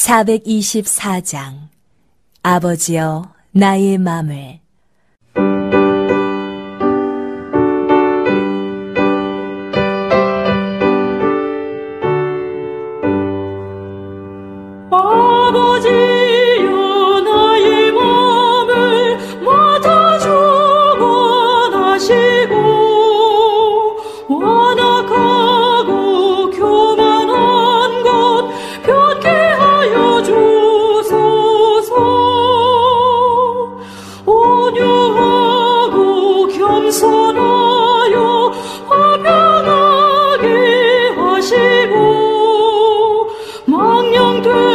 424장 아버지여 나의 맘을. 아버지여 나의 맘을 맡아주고 나시고 완악하고 교만한 것 변케 하여 주소서. 온유하고 겸손하여 화평하게 하시고 망령되